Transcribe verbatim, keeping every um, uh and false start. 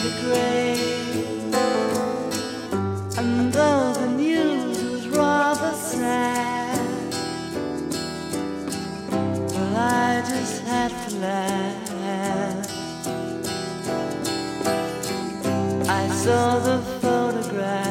the grave. And though the news was rather sad, well, I just had to laugh. I saw the photograph